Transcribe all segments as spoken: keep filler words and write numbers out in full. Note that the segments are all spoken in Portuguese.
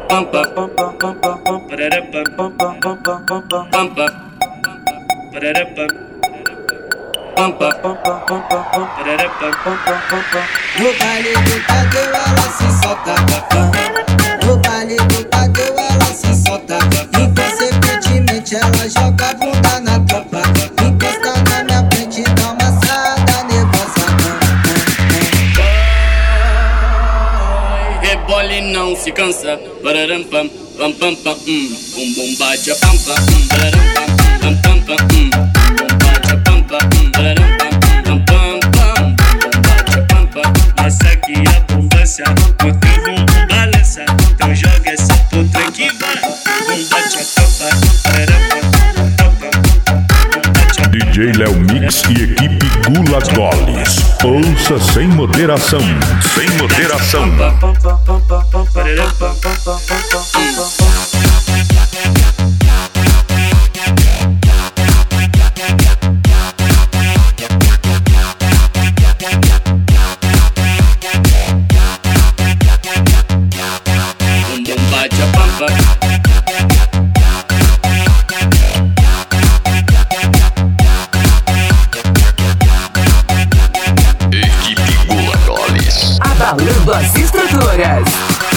pampa, parará pampa, pampa, parará pampa, parará pampa. No baile do Tadeu ela se solta, no baile do Tadeu ela se solta. Inconsequentemente ela joga a bunda na tropa. Encosta na minha frente, dá uma sarada nervosa. Rebole não se cansa, pararam pam, pam pam pam, hum, bum bum bate a pampa, hum, pararam pam, pam pam pam, hum, bum bate a pampa, hum, pararam pam, pam pam pam, bum bate a pampa. Massa que abundância, o teu bumbum balança, então joga essa puta que vai, bum bate a pampa, pararam pam, pam pam, bum bate a D J Léo Mix e equipe Gula Goles. Ouça sem moderação, sem moderação. pararam pam, pam pam pam pam. Bate a pampa. Equipe Gula Goles. Abalando as estruturas.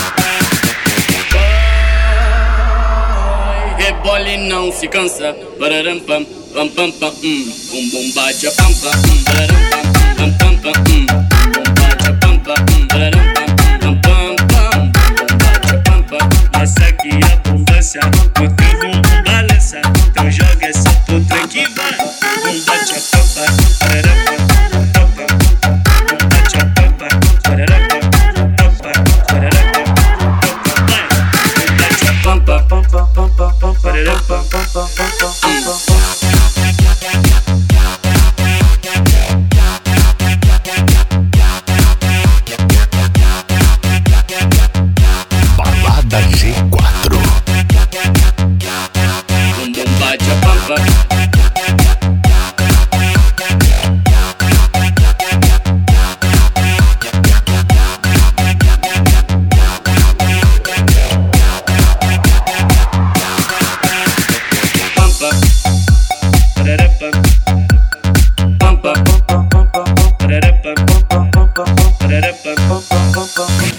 Rebole não se cansa, pararam pam, pam pam pam, hum, bum bum bate a pampa, hum, pararam pam, pam pam pam, hum, bum bate a pampa, hum, pararam pam, pam pam pam, bum bate a pampa. Massa que abundância, o teu bumbum balança, então joga essa puta que vai, bum bate a pampa, pararam pam, pam pam, bum bate a pampa, pararam pam, pam pam, pararam pam, pam pam, bum bate a pampa, pam pam pam pam, pararam pam.